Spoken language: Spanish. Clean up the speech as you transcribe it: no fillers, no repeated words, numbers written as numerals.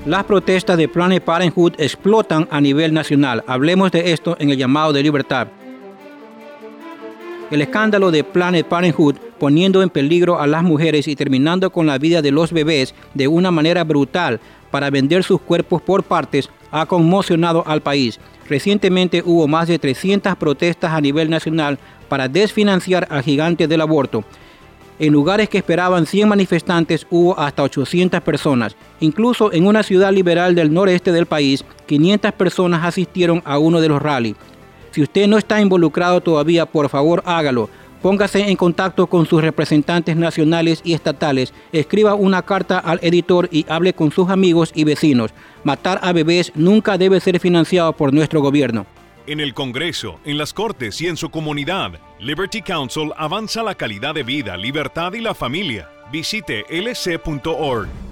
Las protestas de Planned Parenthood explotan a nivel nacional. Hablemos de esto en el llamado de libertad. El escándalo de Planned Parenthood, poniendo en peligro a las mujeres y terminando con la vida de los bebés de una manera brutal para vender sus cuerpos por partes, ha conmocionado al país. Recientemente hubo más de 300 protestas a nivel nacional para desfinanciar al gigante del aborto. En lugares que esperaban 100 manifestantes hubo hasta 800 personas. Incluso en una ciudad liberal del noreste del país, 500 personas asistieron a uno de los rallies. Si usted no está involucrado todavía, por favor hágalo. Póngase en contacto con sus representantes nacionales y estatales, escriba una carta al editor y hable con sus amigos y vecinos. Matar a bebés nunca debe ser financiado por nuestro gobierno. En el Congreso, en las Cortes y en su comunidad, Liberty Counsel avanza la calidad de vida, libertad y la familia. Visite lc.org.